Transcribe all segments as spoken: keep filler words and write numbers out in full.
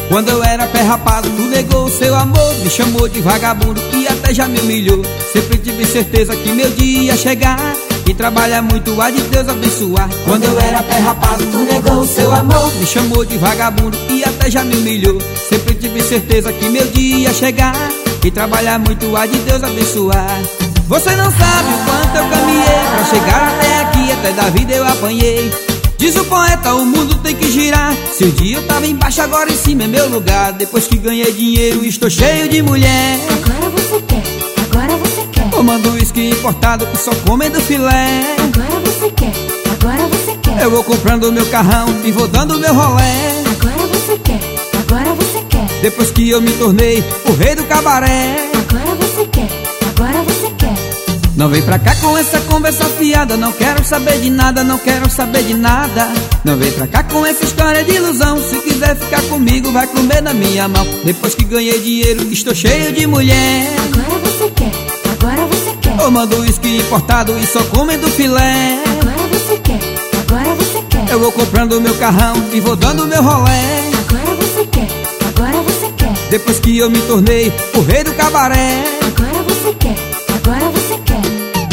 Quando eu era pé rapado, tu negou o seu amor, me chamou de vagabundo e até já me humilhou. Sempre tive certeza que meu dia ia chegar, e trabalha muito, há de Deus abençoar. Quando eu era pé rapado, tu negou o seu amor, me chamou de vagabundo e até já me humilhou. Sempre tive certeza que meu dia ia chegar, e trabalhar muito, há de Deus abençoar. Você não sabe o quanto eu caminhei pra chegar até aqui, até da vida eu apanhei. Diz o poeta, o mundo tem que girar. Se um dia eu tava embaixo, agora em cima é meu lugar. Depois que ganhei dinheiro, estou cheio de mulher. Agora você quer, agora você quer. Tomando uísque importado e só comendo filé. Agora você quer, agora você quer. Eu vou comprando meu carrão e vou dando meu rolé. Agora você quer, agora você quer. Depois que eu me tornei o rei do cabaré. Agora você quer, agora você quer. Não vem pra cá com essa conversa fiada, não quero saber de nada, não quero saber de nada. Não vem pra cá com essa história de ilusão, se quiser ficar comigo vai comer na minha mão. Depois que ganhei dinheiro, estou cheio de mulher. Agora você quer, agora você quer. Tomando uísque importado e só comendo filé. Agora você quer, agora você quer. Eu vou comprando meu carrão e vou dando meu rolé. Agora você quer, agora você quer. Depois que eu me tornei o rei do cabaré. Agora você quer, agora você quer.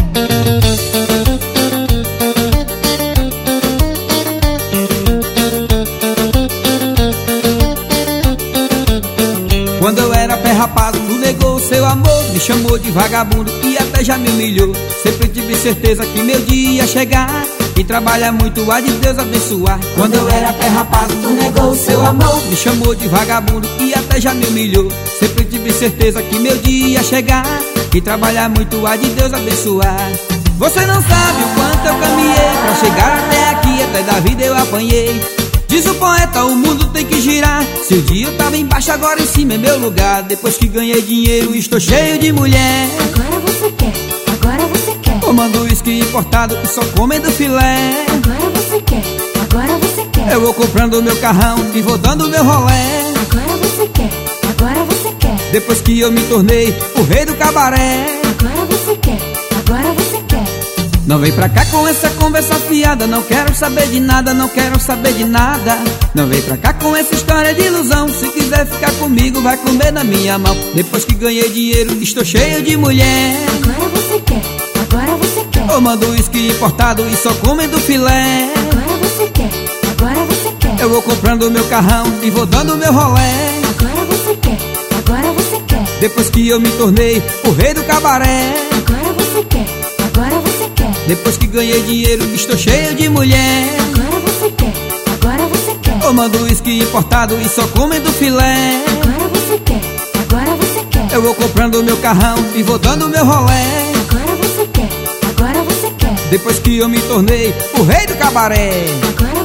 Quando eu era pé rapado, tu negou o seu amor, me chamou de vagabundo e até já me humilhou. Sempre tive certeza que meu dia ia chegar, e trabalha muito, há de Deus abençoar. Quando eu era pé rapado, tu negou o seu amor, me chamou de vagabundo e até já me humilhou. Sempre tive certeza que meu dia ia chegar, e trabalhar muito, há de Deus abençoar. Você não sabe o quanto eu caminhei pra chegar até aqui, até da vida eu apanhei. Diz o poeta, o mundo tem que girar. Se o dia eu tava embaixo, agora em cima é meu lugar. Depois que ganhei dinheiro, estou cheio de mulher. Agora você quer, agora você quer. Tomando uísque importado e só comendo filé. Agora você quer, agora você quer. Eu vou comprando meu carrão e vou dando meu rolé. Agora você quer, agora você quer. Depois que eu me tornei o rei do cabaré. Agora você quer, agora você quer. Não vem pra cá com essa conversa fiada, não quero saber de nada, não quero saber de nada. Não vem pra cá com essa história de ilusão, se quiser ficar comigo vai comer na minha mão. Depois que ganhei dinheiro, estou cheio de mulher. Agora você quer, agora você quer. Tomando uísque importado e só comendo filé. Agora você quer, agora você quer. Eu vou comprando meu carrão e vou dando meu rolé. Agora você quer, agora você quer. Depois que eu me tornei o rei do cabaré. Agora você quer, agora você quer. Depois que ganhei dinheiro, estou cheio de mulher. Agora você quer, agora você quer. Tomando uísque importado e só comendo filé. Agora você quer, agora você quer. Eu vou comprando meu carrão e vou dando meu rolé. Agora você quer, agora você quer. Depois que eu me tornei o rei do cabaré. Agora